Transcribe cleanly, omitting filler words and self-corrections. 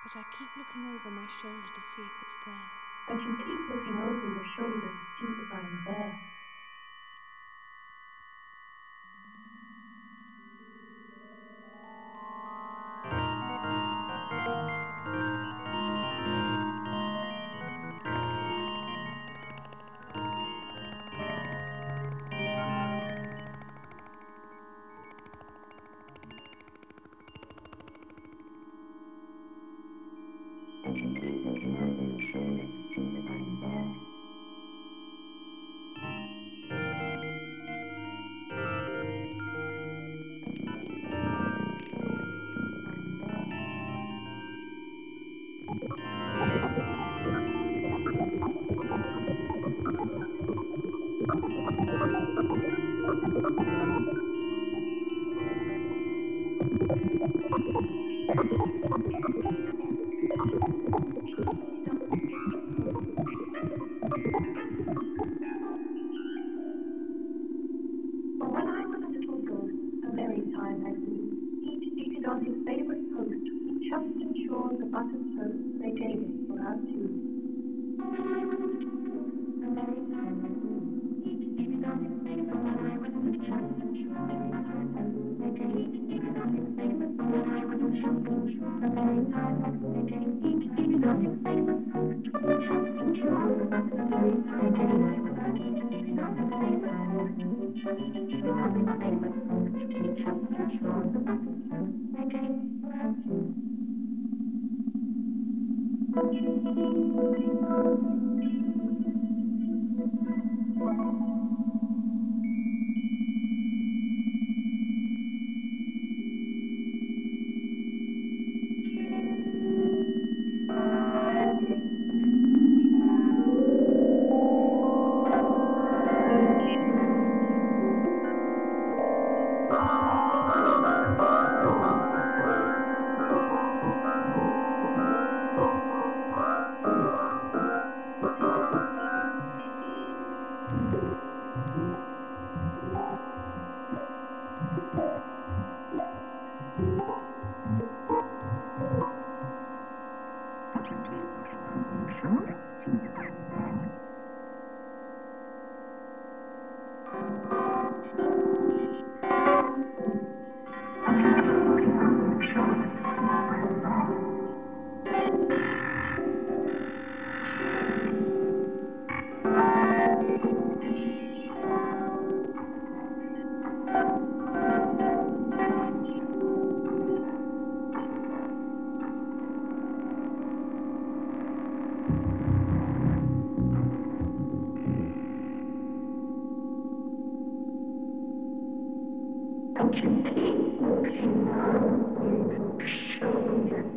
But I keep looking over my shoulder to see if it's there. But you keep looking over your shoulder to see if I'm there. But you keep looking over your shoulder to see if I'm there. But when I was a little ghost, a very tired each seated on his favorite post, he just ensured the button post they gave us for our two. A very tired each seated on his favorite post, just ensured the button post they gave each seated on his favorite post. A very tired each seated on his favorite post, just ensured the button post they gave each seated on his favorite post. Just ensured his favorite post, just ensured the button post they gave for our two. But you keep looking over your shoulder